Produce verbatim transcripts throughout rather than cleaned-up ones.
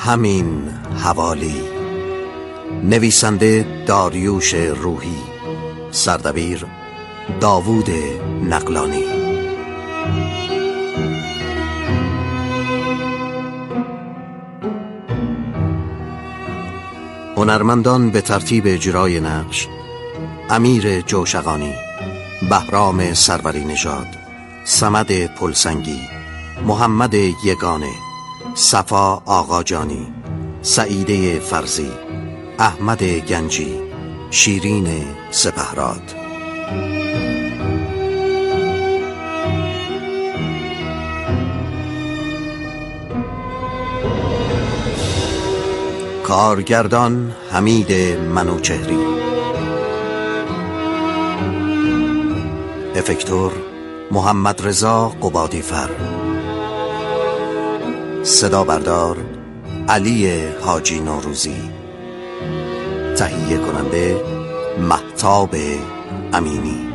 همین حوالی. نویسنده داریوش روحی، سردبیر داوود نقلانی. هنرمندان به ترتیب اجرای نقش: امیر جوشقانی، بهرام سروری نژاد، صمد پلسنگی، محمد یگانه، صفا آقاجانی، سعیده فرزی، احمد گنجی، شیرین سپهراد. کارگردان حمید منوچهری. افکتور محمد رضا قبادیفر. صدا بردار علی حاجی نوروزی. تهیه کننده مهتاب امینی.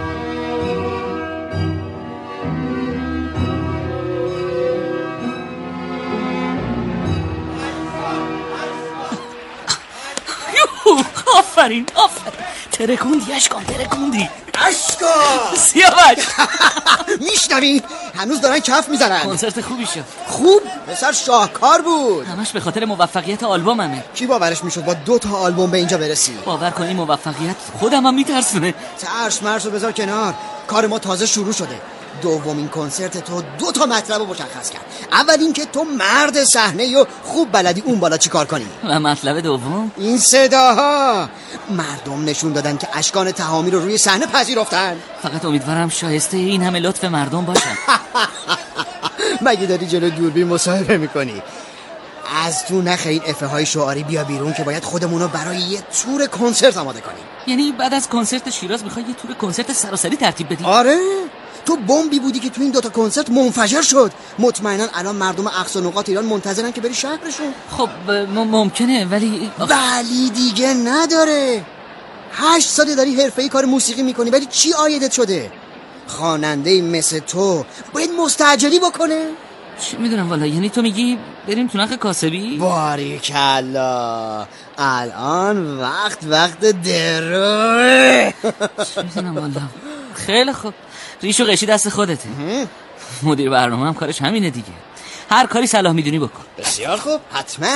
آفرین آفرین، ترکوندی اشکان، ترکوندی اشکان. سیاوش میشنوی؟ هنوز دارن کف میزنن. کنسرت خوبی شد. خوب؟ پسر شاهکار بود. همش به خاطر موفقیت آلبوممه. کی باورش میشد با دو تا آلبوم به اینجا برسی؟ باور کنی موفقیت خودم هم میترسونه. ترس مرس رو بذار کنار، کار ما تازه شروع شده. دومین کنسرت تو دو تا مطلب رو مشخص کرد. اول این که تو مرد صحنه و خوب بلدی اون بالا چی کار کنی، و مطلب دوم این صداها. مردم نشون دادن که اشکان تهامی رو روی صحنه پذیرفتن. فقط امیدوارم شایسته این همه لطف مردم باشن. مگه داری جلو دوربین مصاحبه میکنی؟ از تو نخ این افه های شعاری بیا بیرون که باید خودمونو برای یه تور کنسرت آماده کنیم. یعنی بعد از کنسرت شیراز میخوای یه تور کنسرت سراسری ترتیب بدی؟ آره، تو بمبی بودی که تو این دوتا کنسرت منفجر شد. مطمئنا الان مردم اقصا نقاط ایران منتظرن که بری شهرشون. خب ممکنه، ولی ولی دیگه نداره. هشت ساله داری حرفه‌ای کار موسیقی میکنی، ولی چی عایدت شده؟ خواننده مثل تو باید مستعجلی بکنه. چی میدونم والا. یعنی تو میگی بریم تو نخ کاسبی؟ باریکلا، الان وقت وقت دروه. چی میدونم والا. خیلی خوب، ریش و قشی دست خودته. مدیر برنامه هم کارش همینه دیگه. هر کاری صلاح میدونی بکن. بسیار خوب، حتما.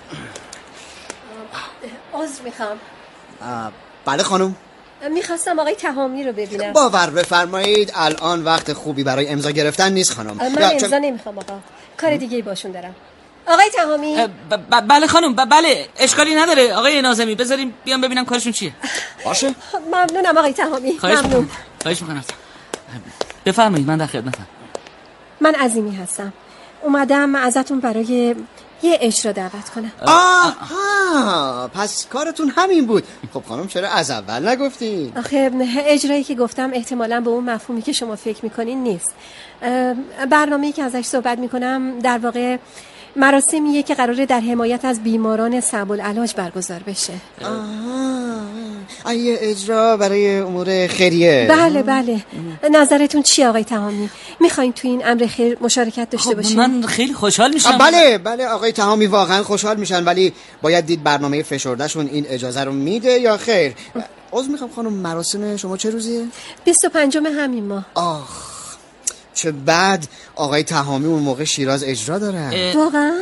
عذر میخوام. بله خانم، میخواستم آقای تهامی رو ببینم. باور بفرمایید الان وقت خوبی برای امضا گرفتن نیست خانم. من امضا چون... نمیخوام آقا، کار دیگه باشون دارم. آقای تهامی. ب- ب- بله خانم، ب- بله اشکالی نداره آقای ناظمی، بذاریم بیام ببینم کارشون چیه. باشه. ممنونم آقای تهامی. خواهش ممنون. میکنم. خواهش میکنم. بفرمایید، من در خدمتم. من عظیمی هستم، اومدم ازتون برای یه اجرا دعوت کنم. آها، پس کارتون همین بود. خب خانم چرا از اول نگفتی؟ آخه اجرایی که گفتم احتمالاً به اون مفهومی که شما فکر میکنین نیست. برنامه‌ای که ازش صحبت میکنم در واقع مراسمیه که قراره در حمایت از بیماران صعب العلاج برگزار بشه. آها، یه اجرا برای امور خیریه. بله بله. نظرتون چیه آقای تهامی؟ میخواین تو این امر خیر مشارکت داشته باشین؟ من خیلی خوشحال میشم. بله بله آقای تهامی واقعا خوشحال میشن، ولی باید دید برنامه فشردهشون این اجازه رو میده یا خیر. عذر میخوام خانم، مراسم شما چه روزیه؟ بیست و پنجم همین ماه. آخ چه بعد آقای تهامی اون موقع شیراز اجرا دارن. واقعا؟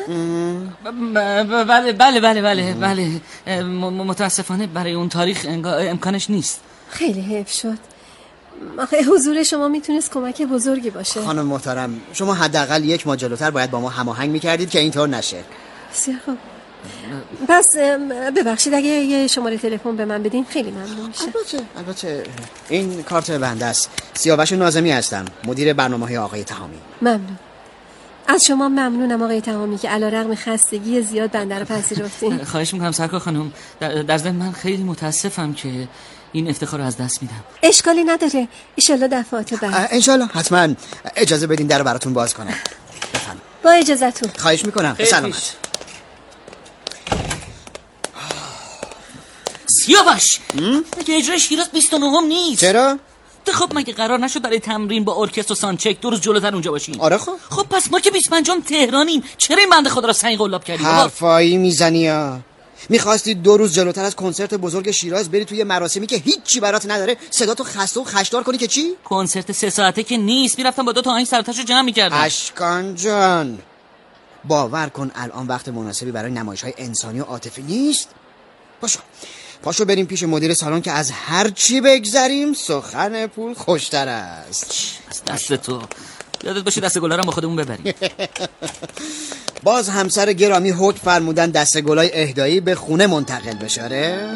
بله بله بله بله بله متاسفانه برای اون تاریخ امکانش نیست. خیلی حیف شد. آخه حضور شما میتونست کمک بزرگی باشه. خانم محترم، شما حداقل یک ماه جلوتر باید با ما هماهنگ میکردید که اینطور نشه. بسیار خوب. پس ببخشید اگه یه شماره تلفن به من بدین خیلی ممنون میشه. البته البته این کارت بنده است. سیاوش ناظمی هستم، مدیر برنامه‌های آقای تهامی. ممنون از شما. ممنونم آقای تهامی که علیرغم خستگی زیاد بنده رو پذیرفتین. خواهش میکنم سرکار خانم. در, در ضمن من خیلی متاسفم که این افتخار رو از دست میدم. اشکالی نداره، انشالله دفعات بعد. انشالله حتما. اجازه بدین در براتون باز کنم. بفرمایید. با اجازهتون. خواهش میکنم. به سلامت. سیاوش مگه اجرای شیراز بیست و نهم نیست؟ چرا؟ خب مگه قرار نشد برای تمرین با ارکستر و سانچک دو روز جلوتر اونجا باشیم؟ آره خب خب پس ما که بیست و پنجم تهرانیم، چرا این بنده خدا را سنگ قلاب کردی؟ حرفایی میزنی ها. میخواستی دو روز جلوتر از کنسرت بزرگ شیراز بری توی مراسمی که هیچی برات نداره صداتو خسته و خشدار کنی که چی؟ کنسرت سه ساعته که نیست، میرفتم با دو تا آهنگ سرتاشو جمع میکردم. اشکان جان باور کن الان وقت مناسبی برای نمایش‌های انسانی و عاطفی نیست. پاشو پاشو بریم پیش مدیر سالن که از هر چی بگذریم سخن پول خوشتر است. از دست تو یادت باشه دست گلا رو با خودمون ببریم. باز همسر گرامی حکم فرمودن دست گلای اهدایی به خونه منتقل بشه. آره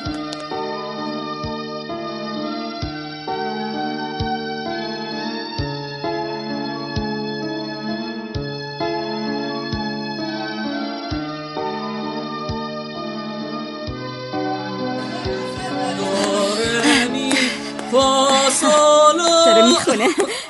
داره میخونه.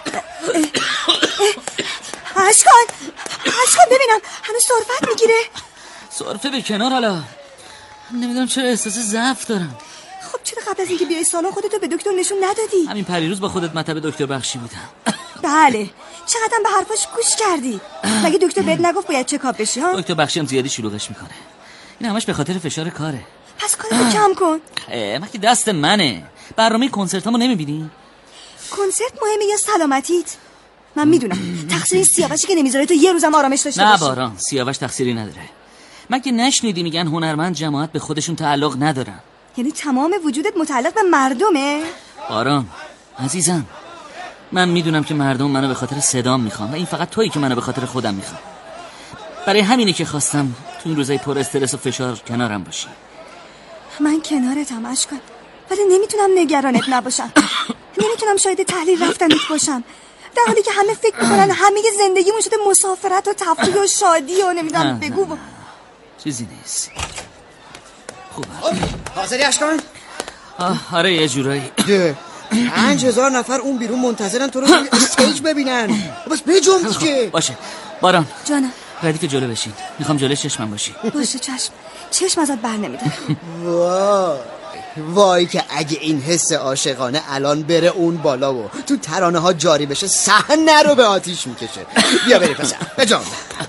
اشکان اشکان ببینم هنوز سرفت میگیره. سرفه به کنار، حالا نمیدونم چرا احساس ضعف دارم. خب چرا قبل از اینکه بیای سالن خودتو به دکتر نشون ندادی؟ همین پریروز با خودت مطب دکتر بخشی بودم. بله چقدر به حرفاش گوش کردی؟ مگه دکتر بهت نگفت باید چکاپ بشی ها؟ دکتر بخشی هم زیادی شلوغش میکنه. این همش به خاطر فشار کاره. پس کارتو کم کن. مگه دست منه. برنامه کنسرتامو نمیبینی؟ کنسرت مهمه یا سلامتیت؟ من میدونم تقصیر این سیاوشی که نمیذاره تو یه روزم آرامش داشته باشی. نه باران، سیاوش تقصیری نداره. مگه نشنیدی میگن هنرمند جماعت به خودشون تعلق ندارن؟ یعنی تمام وجودت متعلق به مردمه؟ باران عزیزم، من میدونم که مردم منو به خاطر صدام میخوان و این فقط تویی که منو به خاطر خودم میخوام. برای همینه که خواستم تو این روزای پر استرس و فشار کنارم باشی. من کنارتم اشکان، ولی نمیتونم نگرانت نباشم. نمیتونم شاید تحلیل رفتنت باشم در حالی که همه فکر میکنن همه زندگیمون شده مسافرت و تفریح و شادی و نمیدونم بگو با... چیزی نیست. خوبه. حاضری اشکان؟ آره یه جورایی. پنج هزار نفر اون بیرون منتظرن تو رو روی استیج ببینن. بس بجنب دیگه. باشه باران جانم ردیف جلو بشین، میخوام جلوی چشمم باشی. باشه چشم چشم ازت بر نمیدارم. وای وای که اگه این حس عاشقانه الان بره اون بالا و تو ترانه ها جاری بشه صحنه رو به آتیش میکشه. بیا بری پسر بجام.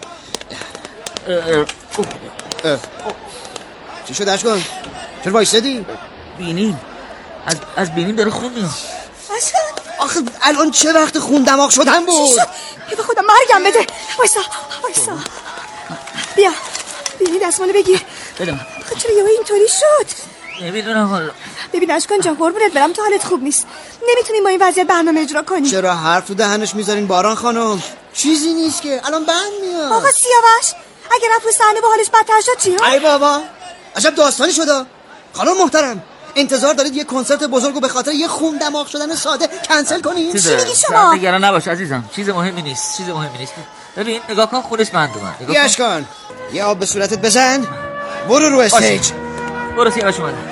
چی شد اشکان؟ چرا وایسادی؟ بینیم از از بینیم داره خون میاد. اشکان آخه الان چه وقت خون دماغ شدن بود؟ چی شد؟ به خدا مرگم بده. وایسا وایسا بیا بینی دستمالو بگیر. بده من. خب چرا یهو اینطوری شد؟ نمیدونم حالا. ببین اشکان جان قربونت برم تو حالت خوب نیست، نمیتونیم با این وضعیت برنامه اجرا کنیم. چرا حرف تو دهنش میذارین باران خانم؟ چیزی نیست که الان بند میاد. آقا سیاوش اگه رفت رو صحنه با حالش بدتر شد چی ها؟ ای بابا عجب داستانی شده. خانم محترم انتظار دارید یه کنسرت بزرگو به خاطر یه خون دماغ شدن ساده کنسل کنیم؟ چی میگی شما؟ نگران نباش عزیزم، چیز مهمی نیست، چیز مهمی نیست. ببین نگاه کن خونش بند اومد. یه اشکان یه آب به صورتت بزن برو رو استیج. برو سیاوش اومد.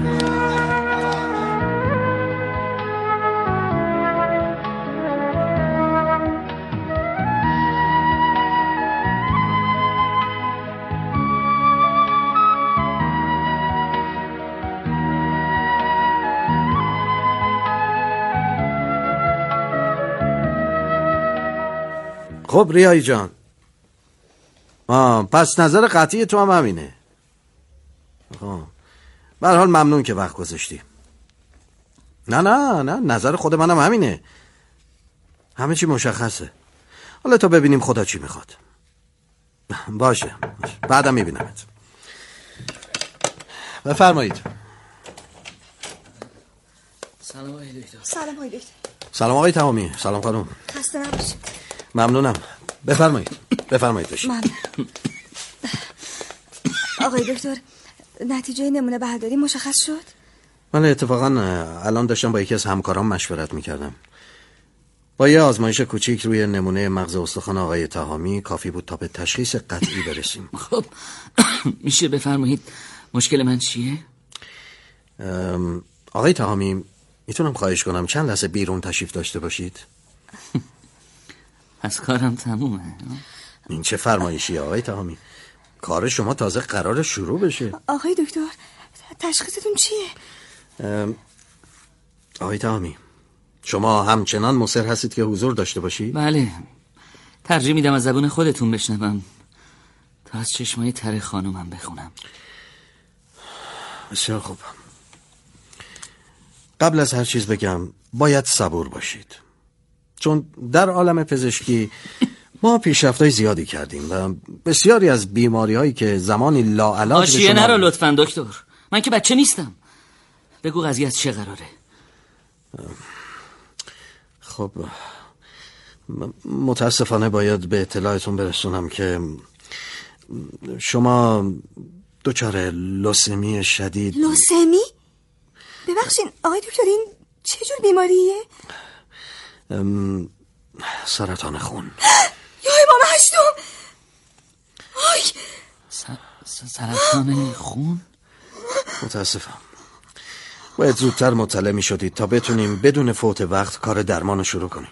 خب ریایی جان، آه پس نظر قطعی تو هم همینه. خب به هر حال ممنون که وقت گذاشتی. نه نه نه نظر خود منم همینه. همه چی مشخصه. حالا تا ببینیم خدا چی میخواد. باشه, باشه. بعدم میبینمت. بفرمایید. سلام آقای دکتر. سلام آقای دکتر. سلام آقای تمامی. سلام خانم. خسته نباشید. ممنونم. بفرمایید بفرمایید باشید. ممنون. آقای دکتر نتیجه نمونه برداری مشخص شد؟ من اتفاقا الان داشتم با یکی از همکارام مشورت میکردم. با یه آزمایش کوچیک روی نمونه مغز استخوان آقای تهامی کافی بود تا به تشخیص قطعی برسیم. خب میشه بفرمایید مشکل من چیه؟ آقای تهامی میتونم خواهش کنم چند لحظه بیرون تشریف داشته باشید؟ از کارم تمومه. این چه فرمایشی آقای تهامی؟ کار شما تازه قرار شروع بشه. آقای دکتر تشخیصتون چیه؟ آقای تهامی شما همچنان مصر هستید که حضور داشته باشید؟ بله، ترجیح میدم از زبون خودتون بشنوم تا از چشمای تر خانومم بخونم. بسیار خوب. قبل از هر چیز بگم باید صبور باشید، چون در عالم پزشکی ما پیشرفت‌های زیادی کردیم و بسیاری از بیماری‌هایی که زمانی لاعلاج حاشیه نرو لطفاً دکتر. من که بچه نیستم. بگو قضیه از چه قراره؟ خب متاسفانه باید به اطلاعتون برسونم که شما دچار لوسمی شدید. لوسمی؟ ببخشین آقای دکتر، این چه جور بیماریه؟ ام... سرطان خون. یا امام هشتم. آی س... سرطان خون؟ متاسفم. باید زودتر مطلع می شدید تا بتونیم بدون فوت وقت کار درمان رو شروع کنیم.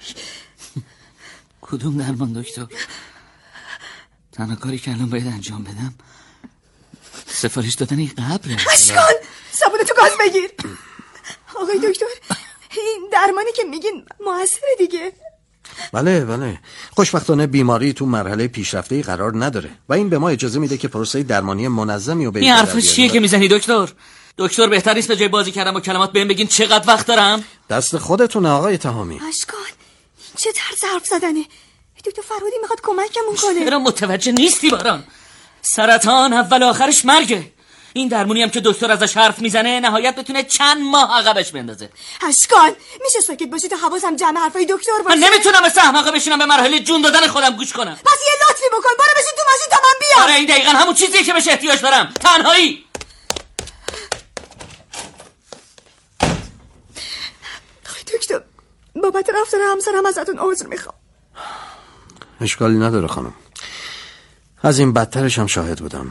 کدوم درمان دکتر؟ تنها کاری که الان باید انجام بدم سفارش دادن این قبره. اشکال صابونه تو گاز بگیر. آقای دکتر این درمانی که میگین موثره دیگه؟ بله بله. خوشبختانه بیماری تو مرحله پیشرفته‌ای قرار نداره و این به ما اجازه میده که پروسه درمانی منظمی رو به این حرف چیه که میزنی دکتر؟ دکتر بهتر نیست به جای بازی کردم با کلمات بهم بگین چقدر وقت دارم؟ دست خودتونه آقای تهامی. اشکال این چه طرز حرف زدنه؟ دکتر فرهادی میخواد کمکمون کنه. چرا متوجه نیستی باران؟ سرطان اول آخرش مرگه. این درمونی هم که دکتر ازش حرف میزنه نهایت بتونه چند ماه عقبش بندازه. اشکال میشه ساکت باشی تا حواسم جمع حرفای دکتر باشه؟ من نمیتونم مثل احمقا بشینم به مراحل جون دادن خودم گوش کنم. پس یه لطفی بکن، برو بشین تو ماشین تا من بیام. آره این دقیقاً همون چیزیه که بهش احتیاج دارم. تنهایی. دکتر بابت رفتار همسرم ازتون عذر میخوام. اشکالی نداره خانم، از این بدترش هم شاهد بودم.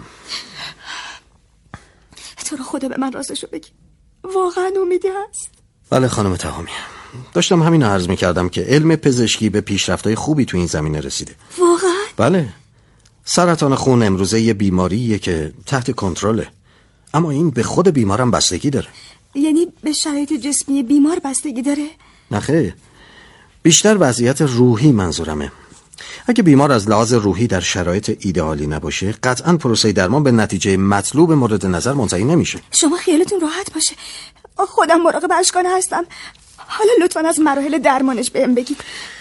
تو رو خدا به من راستشو بگی، واقعا امیدی هست؟ بله خانم تهامی، داشتم همین رو عرض میکردم که علم پزشکی به پیشرفت‌های خوبی تو این زمینه رسیده. واقعا؟ بله. سرطان خون امروزه یه بیماریه که تحت کنترله، اما این به خود بیمارم بستگی داره. یعنی به شرایط جسمی بیمار بستگی داره؟ نه خیر، بیشتر وضعیت روحی منظورمه. اگه بیمار از لحاظ روحی در شرایط ایدئالی نباشه قطعاً پروسه درمان به نتیجه مطلوب مورد نظر منتهی نمیشه. شما خیالتون راحت باشه، خودم مراقب اشکان هستم. حالا لطفاً از مراحل درمانش بهم بگید.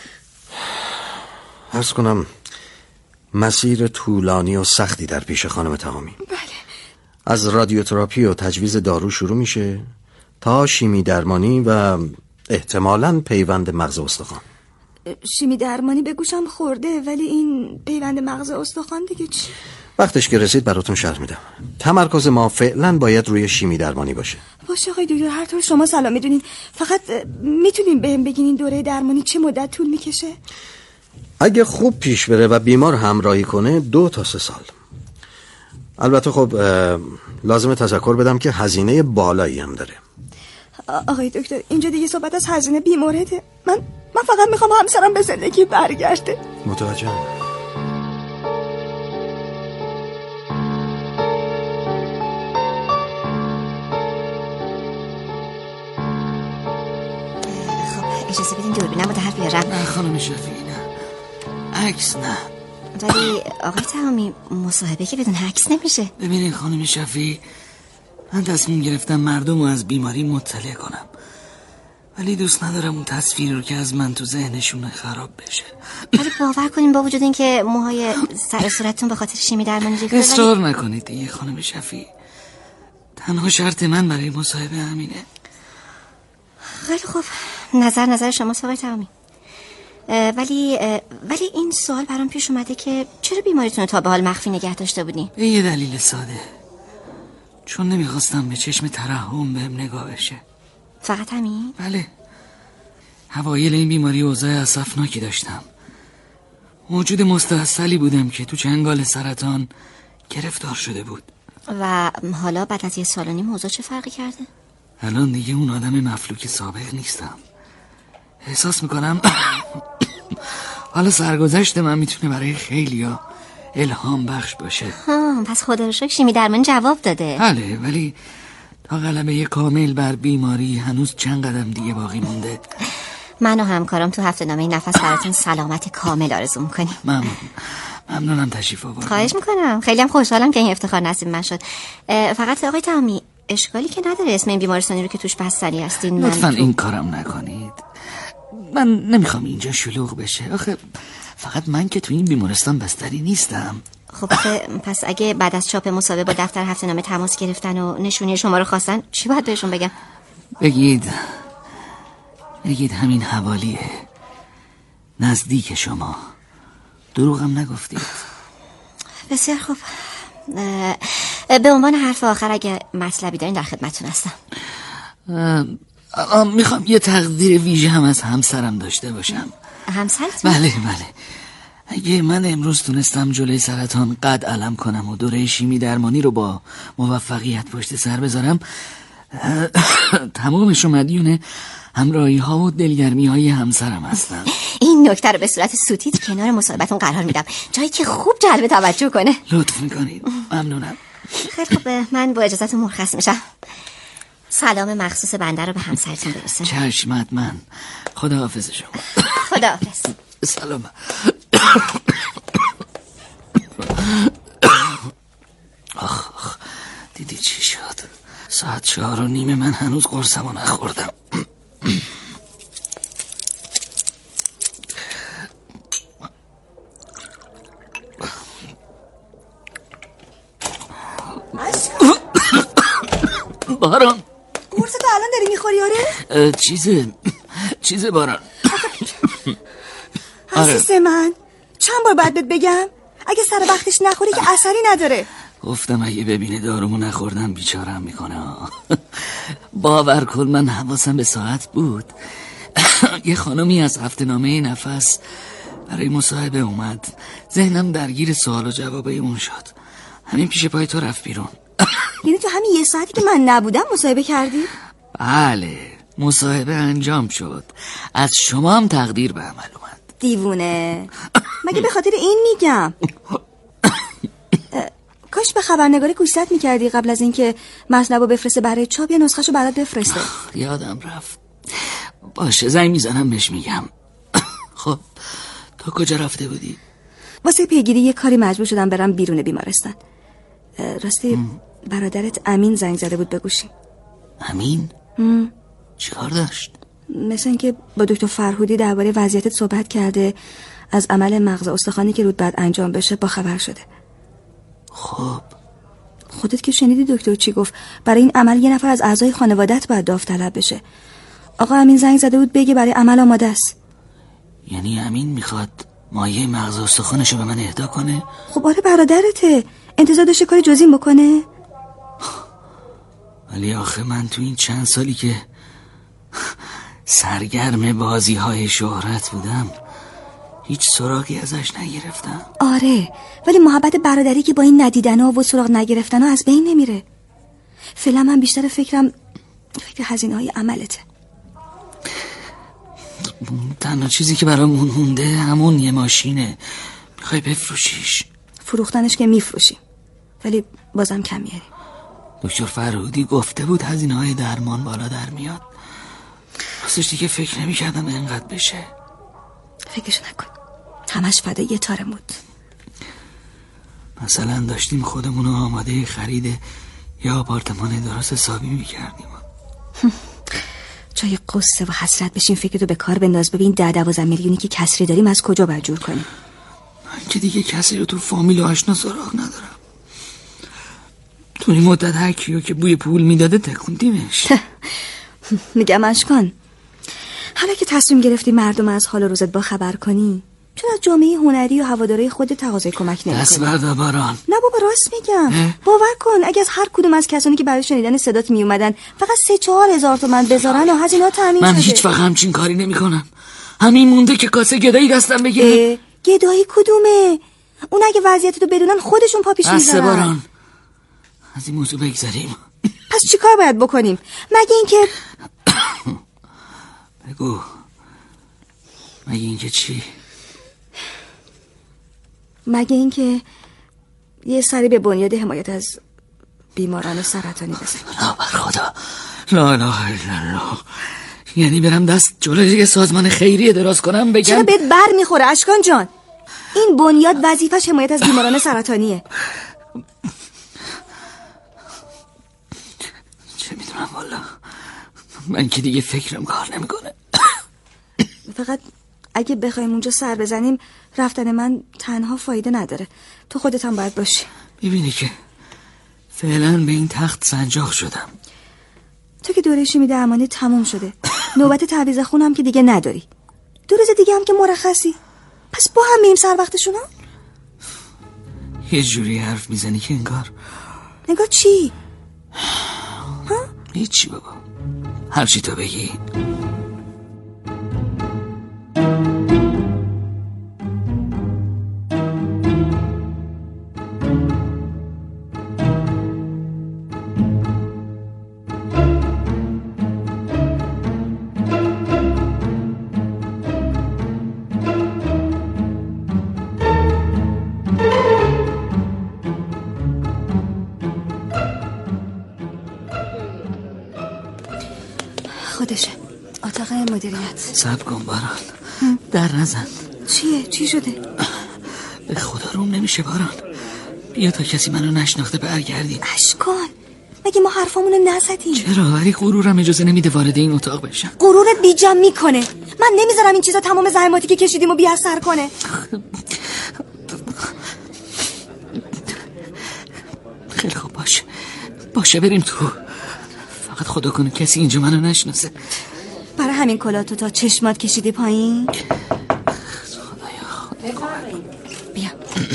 عرض کنم مسیر طولانی و سختی در پیش خانم تهامی. بله. از رادیوتراپی و تجویز دارو شروع میشه تا شیمی درمانی و احتمالاً پیوند مغز استخوان. شیمی درمانی به گوشم خورده، ولی این پیوند مغز استخوان دیگه چی؟ وقتش که رسید براتون شرح میدم. تمرکز ما فعلا باید روی شیمی درمانی باشه. باشه آقای دکتر، هر طور شما سلام میدونین. فقط میتونین بهم بگین این دوره درمانی چه مدت طول میکشه؟ اگه خوب پیش بره و بیمار همراهی کنه دو تا سه سال. البته خب لازمه تذکر بدم که هزینه بالایی هم داره. آقای دکتر اینجا دیگه صحبت از هزینه بیمورده. من من فقط میخوام همسرم به زندگی برگرده. متوجهم. خب اجازه بدین دوربینم رو در بیارم. نه خانم شفیعی نه، عکس نه. ولی آقای تهامی مصاحبه که بدون عکس نمیشه. ببینین خانم شفیعی، من تصمیم گرفتم مردم رو از بیماری مطلع کنم، ولی دوست ندارم اون تصویری رو که از من تو ذهنشون خراب بشه. ولی باور کنین با وجود این که موهای سر صورتتون به خاطر شیمی درمانی ریخته، اصرار ولی... نکنید دیگه خانم شفیعی، تنها شرط من برای مصاحبه همینه. خیلی خوب، نظر نظر شماست آقای تهامی. ولی ولی این سوال برام پیش اومده که چرا بیماریتون رو تا به حال مخفی نگه داشته بودین؟ به یه دلیل ساده، چون نمیخواستم به چشم ترحم بهم نگاه بشه. فقط همین؟ بله. اوایل این بیماری اوضاع اسفناکی داشتم. موجود مستحصلی بودم که تو چنگال سرطان گرفتار شده بود. و حالا بعد از یه سال و نیم اوضاع چه فرقی کرده؟ الان دیگه اون آدم مفلوک سابق نیستم. احساس میکنم حالا سرگذشت من میتونه برای خیلیا الهام بخش باشه. ها، پس خدا رو شکر شیمی درمان جواب داده. بله، ولی تا غلبه کامل بر بیماری هنوز چند قدم دیگه باقی مونده. من و همکارم تو هفته نامه نفس براتون سلامت کامل آرزو میکنیم. ممنون ممنونم تشریف آوردید. خواهش میکنم. خیلی هم خوشحالم که این افتخار نصیب من شد. فقط آقای تمامی اشکالی که نداره اسم این بیمارستانی رو که توش بستری هستین لطفاً تو... این کارم نکنید. من نمیخوام اینجا شلوغ بشه. آخه فقط من که تو این بیمارستان بستری نیستم. خب پس اگه بعد از چاپ مصاحبه با دفتر هفته نامه تماس گرفتن و نشونی شما رو خواستن چی باید بهشون بگم؟ بگید بگید همین حوالیه، نزدیک شما. دروغم نگفتید. بسیار خوب. به عنوان حرف آخر اگه مطلبی دارین در خدمتتون هستم. میخوام یه تقدیر ویژه هم از همسرم داشته باشم. همسرتون؟ بله بله. اگه من امروز تونستم جلوی سرطان قد علم کنم و دوره شیمی درمانی رو با موفقیت پشت سر بذارم، تمامش رو مدیون همراهی ها و دلگرمی های همسرم هستم. این نکته رو به صورت سوتیت کنار مصاحبتون قرار میدم، جایی که خوب جلب توجه کنه. لطف میکنید. ممنونم. خیلی خوب، من با اجازهتون مرخص میشم. سلام مخصوص بنده رو به همسرتون برسون. چشمت من. خداحافظ شما. خداحافظ. سلام. آخ آخ دیدی چی شد؟ ساعت چهار و نیمه من هنوز قرصمو نخوردم. باران قرص تو الان داری میخوری آره؟ چیزه چیزه باران. عزیز من چند بار باید بهت بگم اگه سر وقتش نخوری که اثری نداره. گفتم اگه ببینه دارومو نخوردم بیچارم میکنه. باور کن من حواسم به ساعت بود. یه خانمی از هفته نامه نفس برای مصاحبه اومد. ذهنم درگیر سوال و جواب اون شد. همین پیش پای تو رفت بیرون. یعنی تو همین یه ساعتی که من نبودم مصاحبه کردی؟ بله مصاحبه انجام شد. از شما هم تقدیر به عمل اومد. دیوونه. مگه به خاطر این میگم؟ کاش به خبرنگاری گوشزد میکردی قبل از اینکه مطلبو بفرسته برای چاپ یا نسخهشو برات بفرسته. یادم رفت. باشه زنگ میزنم بهش میگم. خب تو کجا رفته بودی؟ واسه پیگیری یه کاری مجبور شدم برم بیرون بیمارستان. راستی م. برادرت امین زنگ زده بود به گوشی. امین؟ چیکار داشت؟ مثل اینکه با دکتر فرهودی درباره وضعیتت صحبت کرده، از عمل مغز استخوانی که رود بعد انجام بشه با خبر شده. خب خودت که شنیدی دکتر چی گفت؟ برای این عمل یه نفر از اعضای خانوادت باید داوطلب بشه. آقا امین زنگ زده بود بگه برای عمل آماده است. یعنی امین میخواد مایه مغز استخوانشو به من اهدا کنه؟ خب آره برادرته، انتظار داشته کاری جزئی بکنه. ولی آخه من تو این چند سالی که سرگرم بازی های شهرت بودم هیچ سراغی ازش نگرفتم. آره ولی محبت برادری که با این ندیدن ها و سراغ نگرفتن ها از بین نمیره. فعلا من بیشتر فکرم فکر هزینه های عملته. تنها چیزی که برامون مونده همون یه ماشینه. میخوای بفروشیش؟ فروختنش که میفروشیم ولی بازم کم میاری. دکتر فرهودی گفته بود هزینه های درمان بالا در میاد. راستش دیگه فکر نمی کردم اینقدر بشه. فکرش نکن، همش فدای یه تار مود. مثلا داشتیم خودمونو آماده خرید یا آپارتمان درست حسابی میکردیم. جای قصه و حسرت بشین فکرتو به کار بنداز. ببین ده دوازده میلیونی که کسری داریم از کجا باید جور کنیم؟ من که دیگه کسی رو تو فامیل و آشنا سراغ ندارم. تو این مدت هر کیو که بوی پول میداده تکوندیمش. میگم اشکان، حالا که تصمیم گرفتی مردم از حال و روزت با خبر کنی، چون از جامعه هنری و هواداری خود تقاضای کمک نمی‌کنی؟ دست بردا باران. نه بابا راست میگم. باور کن اگه از هر کدوم از کسانی که برای شنیدن صدات می اومدن فقط سه چهار هزار تومن بذارن و هزینه‌ها تامین شده. من هیچ وقت همچین کاری نمی‌کنم. همین مونده که کاسه گدایی دستم بگیره. گدایی کدومه؟ اون اگه وضعیتتو بدونن خودشون پا پیش میذارن. دست باران. از این موضوع بگذریم. پس چیکار باید بکنیم؟ مگه اینکه بگو. مگه اینکه چی؟ مگه اینکه یه سری به بنیاد حمایت از بیماران سرطانی بزنی. نه بر خدا، لا اله الا الله. یعنی برم دست جلوی یه سازمان خیریه دراز کنم بگم؟ چرا بهت بر میخوره اشکان جان؟ این بنیاد وظیفش حمایت از بیماران سرطانیه. چه میدونم والا، من که دیگه فکرم کار نمیکنه. فقط اگه بخوایم اونجا سر بزنیم رفتن من تنها فایده نداره، تو خودت هم باید باشی. میبینی که فعلا به این تخت سنجاق شدم. تو که دوره شیمی درمانی تموم شده، نوبت تعویض خون هم که دیگه نداری، دو روز دیگه هم که مرخصی، پس با هم میریم سر وقتشون. ها یه جوری حرف میزنی که انگار انگار چی؟ ها؟ هیچی بابا، هر چی تو بگی. خودشه اتاق مدیریت. صبر کن باران، در نزن. چیه؟ چی شده؟ به خدا روم نمیشه باران، بیا تا کسی منو نشناخته برگردیم. اشکان مگه ما حرفامونو نزدیم؟ چرا؟ ولی غرورم اجازه نمیده وارد این اتاق بشم. غرورت بیجم میکنه، من نمیذارم این چیزا تمام زحماتی که کشیدیم و بی اثر کنه. خیلی خوب، باشه باشه بریم تو، فقط خدا کنه کسی اینجا منو نشناسه. برای همین کلاتو تا چشمات کشیدی پایین؟ بیا.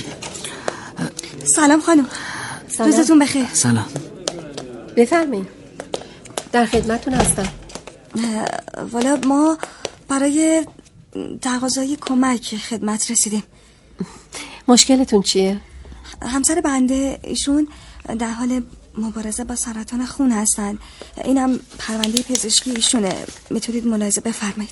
سلام خانم. روزتون بخیر. سلام. بفرمایید، در خدمتتون هستم. والا ما برای تقاضای کمک خدمت رسیدیم. مشکلتون چیه؟ همسر بنده ایشون در حال مبارزه با سرطان خون هستن، اینم پرونده پزشکی ایشونه، میتونید ملاحظه بفرمایید.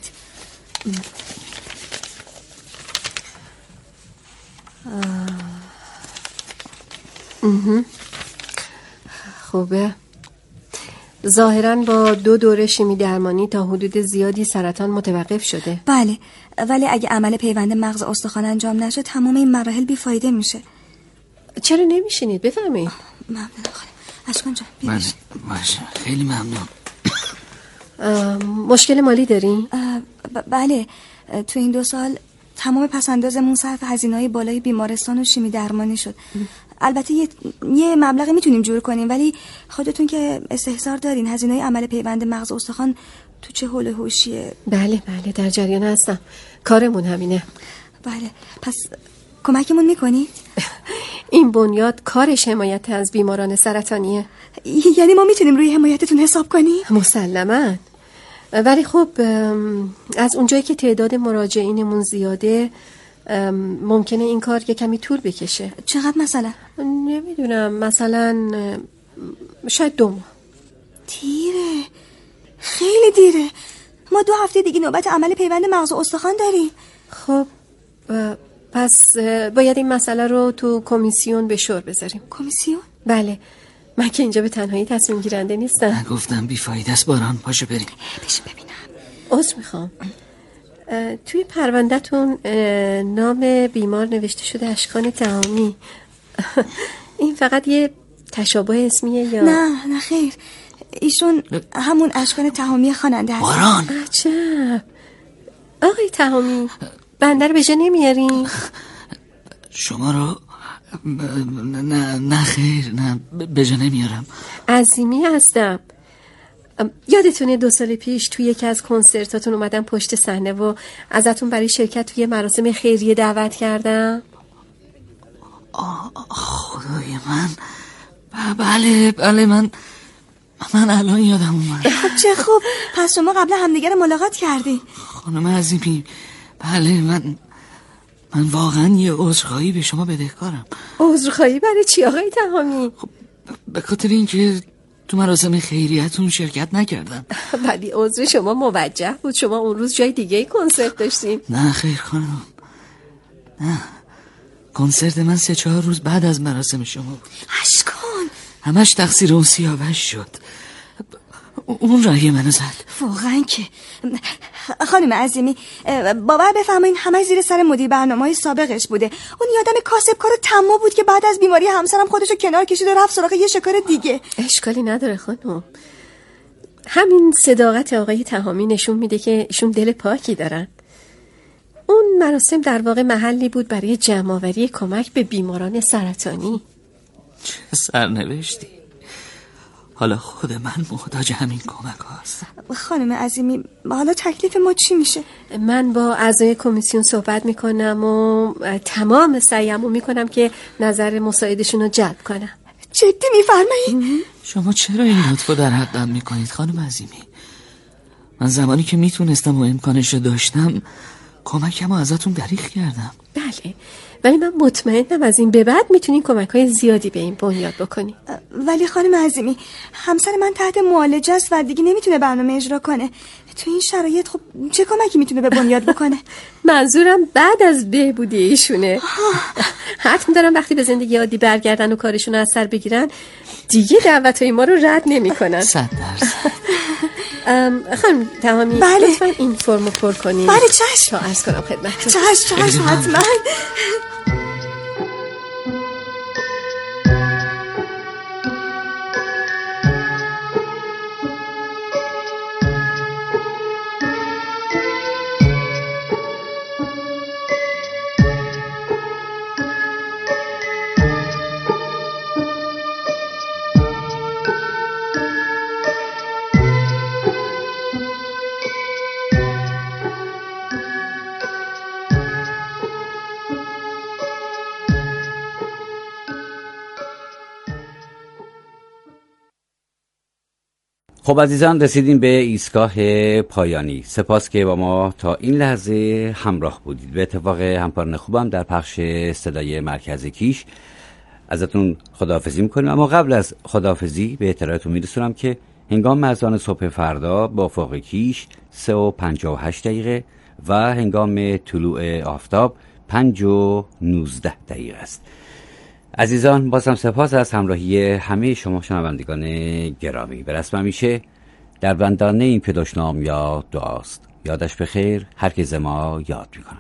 خوبه. ظاهراً با دو دوره شیمی درمانی تا حدود زیادی سرطان متوقف شده. بله، ولی اگه عمل پیوند مغز استخوان انجام نشه تمام این مراحل بیفایده میشه. چرا نمیشینید؟ بفرمایید. ممنون خانم. اشکان جان بله باشه، خیلی ممنون. مشکل مالی دارین؟ بله، تو این دو سال تمام پسندازمون صرف هزینه‌های بالای بیمارستان و شیمی درمانی شد. البته یه, یه مبلغی میتونیم جور کنیم، ولی خودتون که استحضار دارین هزینه‌های عمل پیوند مغز استخوان تو چه حول و حوشیه. بله بله در جریان هستم، کارمون همینه. بله، پس کمکمون میکنی؟ این بنیاد کارش حمایت از بیماران سرطانیه. یعنی ما میتونیم روی حمایتتون حساب کنیم؟ مسلماً، ولی خب از اونجایی که تعداد مراجعینمون زیاده ممکنه این کار یه کمی طول بکشه. چقدر مثلا؟ نمیدونم، مثلا شاید دو ماه. دیره، خیلی دیره. ما دو هفته دیگه نوبت عمل پیوند مغز استخوان داریم. خب پس باید این مسئله رو تو کمیسیون به شور بذاریم. کمیسیون؟ بله، من که اینجا به تنهایی تصمیم گیرنده نیستم. من گفتم بیفایده است باران، پاشو بریم. بشین ببینم. عذر میخوام، توی پرونده‌تون نام بیمار نوشته شده اشکان تهامی. این فقط یه تشابه اسمیه یا؟ نه نه خیر، ایشون همون اشکان تهامی خواننده هست. باران عجب. آقای تهامی، بنده رو به جا نمیارین؟ شما رو نه نه خیر، نه به جا نمیارم. عظیمی هستم. یادتونه دو سال پیش توی یکی از کنسرتاتون اومدم پشت صحنه و ازتون برای شرکت توی مراسم خیریه دعوت کردم؟ آه خدای من، بله بله، من من الان یادم اومد. خب چه خوب، پس شما قبل همدیگه رو ملاقات کردی. خانم عظیمی، بله من من واقعا یه عذرخواهی به شما بدهکارم. عذرخواهی برای چی آقای تهامی؟ خب به خاطر اینکه تو مراسم خیریتون شرکت نکردم. ولی عذر شما موجه بود، شما اون روز جای دیگه کنسرت داشتیم. نه خیر خانم، نه، کنسرت من سه چهار روز بعد از مراسم شما بود. اشکان همش تقصیر اون سیاوش شد. اون راهی منو زد. واقعا که خانم عظیمی باور بفرمایین همش زیر سر مدیر برنامه‌های سابقش بوده. اون یادم کاسبکار طماع بود که بعد از بیماری همسرم خودشو کنار کشید و رفت سراغ یه شکار دیگه. اشکالی نداره خانم. همین صداقت آقای تهامی نشون میده که ایشون دل پاکی دارن. اون مراسم در واقع محلی بود برای جمع‌آوری کمک به بیماران سرطانی. چه سرنوشتی. حالا خود من محتاج همین کمک هاست. خانم عظیمی حالا تکلیف ما چی میشه؟ من با اعضای کمیسیون صحبت میکنم و تمام سعیمو میکنم که نظر مساعدشون رو جلب کنم. جدی میفرمایید؟ شما چرا این لطفو در حقم میکنید خانم عظیمی؟ من زمانی که میتونستم و امکانش رو داشتم کمکم رو ازتون دریغ کردم. بله، ولی من مطمئنم از این به بعد میتونین کمک‌های زیادی به این بنیاد بکنی. ولی خانم عظیمی همسر من تحت معالجه است و دیگه نمیتونه برنامه اجرا کنه. تو این شرایط خب چه کمکی میتونه به بنیاد بکنه؟ منظورم بعد از بهبودی ایشونه. حتم دارم وقتی به زندگی عادی برگردن و کارشون رو از سر بگیرن دیگه دعوتهای ما رو رد نمیکنن. صد درصد. خانم تمامی بله. لطفا این فرمو پر کنید. بله چشم. تا عرض کنم خدمتتون. چشم چشم حتما. خب عزیزان رسیدیم به ایستگاه پایانی. سپاس که با ما تا این لحظه همراه بودید. به اتفاق همکاران خوبم در پخش صدای مرکز کیش ازتون خداحافظی میکنیم، اما قبل از خداحافظی به اطلاعتون میرسونم که هنگام اذان صبح فردا با افق کیش سه و پنجاه و هشت دقیقه و هنگام طلوع آفتاب پنج و نوزده دقیقه است. عزیزان بازم سپاس از همراهی همه شما شنوندگان گرامی. به رسم همیشه در بندانه این که دشنام یاد دعاست. یادش بخیر، هر که ز ما یاد میکنه.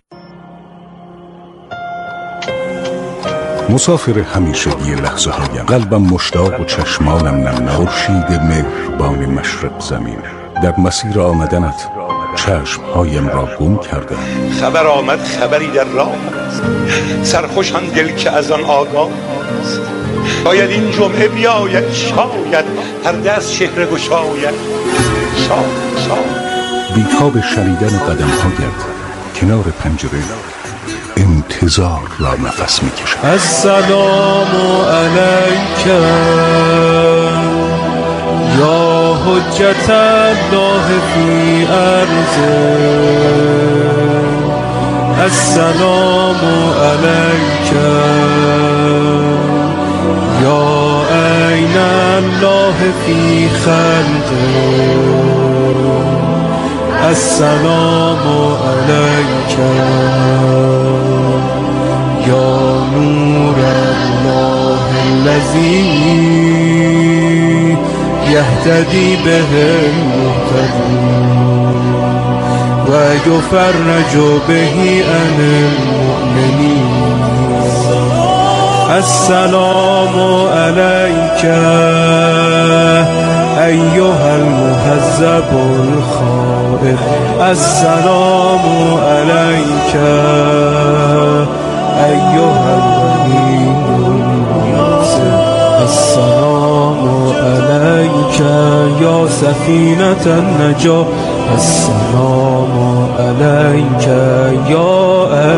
مسافر همیشگی لحظه هایم، قلبم مشتاق و چشمانم نم خورشید مهربان مشرق زمین. در مسیر آمدنت چشمهایم را گم کردم. خبر آمد خبری در راه است، سرخوشان دل که از آن آگاه است. باید این جمعه بیاید، شاید پرده از چهره گشاید. شاید شاید بیتاب شنیدن قدم هایت کنار پنجره انتظار را نفس می کشم. السلام علیک یا حجت الله فی ارضه، السلام علیک یا عین الله فی خلقه، السلام علیک یا نور الله الذی یهتدی به المهتدون و یفرج به عن المؤمنین. السلام علیک ایها المهذب الخائف، السلام علیک ایها الغنی المنصف، السلام علیک یا سفینة النجاة، السلام علیک یا